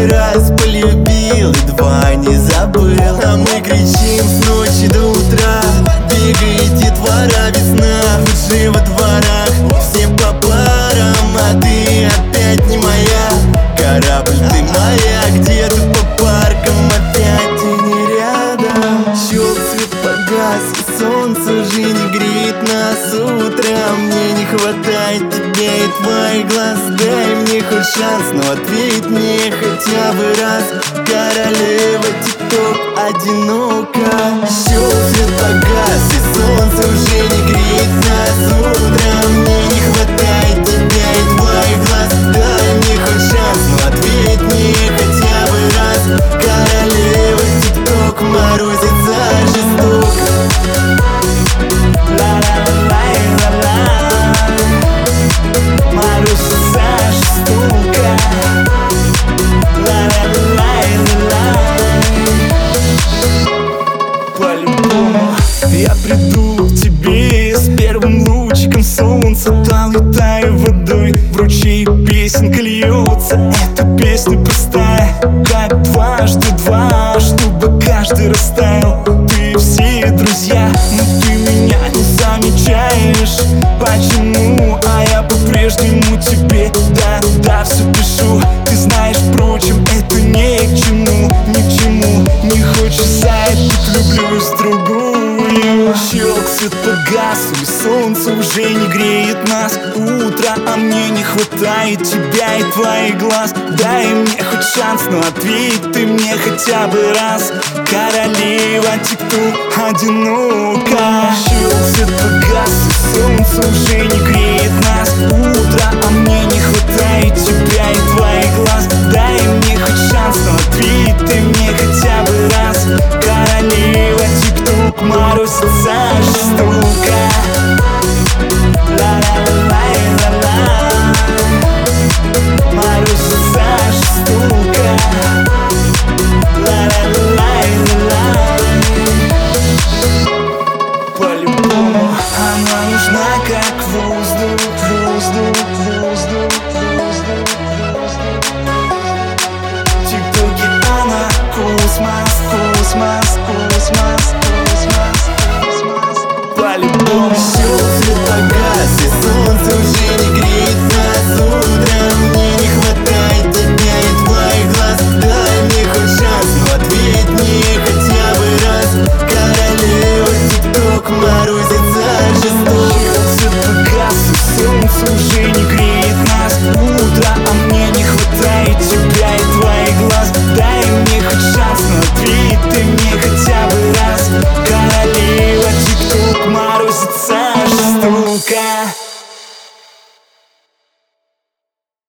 Раз полюбил, и два не забыл. А мы кричим с ночи до утра. Бегает детвора, весна, лучше во дворах. Все по парам, а ты опять не моя. Корабль, ты моя, где-то по паркам. Опять ты не рядом. Щелк, свет погас, и солнце уже не греет нас. Утром мне не хватает тебя и твоих глаз. Дай мне хоть шанс, но ответь мне хотя бы раз. Королева тик-ток одинока. Щелк, свет погас, и солнце уже не греет нас. Утром мне не хватает тебя и твоих глаз. Дай мне хоть шанс, но ответь мне хотя бы раз. Королева тик-ток морозится жестоко. Морозится жестоко. По-любому я приду к тебе с первым лучиком солнца. Долетаю водой в ручей, песенка льется. Эта песня простая, как дважды два, чтобы каждый растаял. Ты все друзья, но ты меня не замечаешь. Почему? А я по-прежнему тебе да все пишу. Ты знаешь, впрочем, это ни к чему, ни к чему. Не хочется, влюблюсь в другую. Щелк, свет погас, и солнце уже не греет нас. Утро, а мне не хватает тебя и твоих глаз. Дай мне хоть шанс, но ответь ты мне хотя бы раз. Королева тик-ток одинока. Щелк, свет погас, и солнце уже не греет нас. Утро, а мне не хватает тебя и твоих глаз. Дай мне хоть шанс, но ответь ты мне хотя бы раз. Королева тик-ток морозится жестоко. Ла-ла-ла-ла-ла-ла. Морозится жестоко. Ла-ла-ла-ла-ла. По-любому она нужна, как воздух, воздух, воздух, воздух, воздух. Тик-токи она космос, космос, космос, космос, космос. По-любому.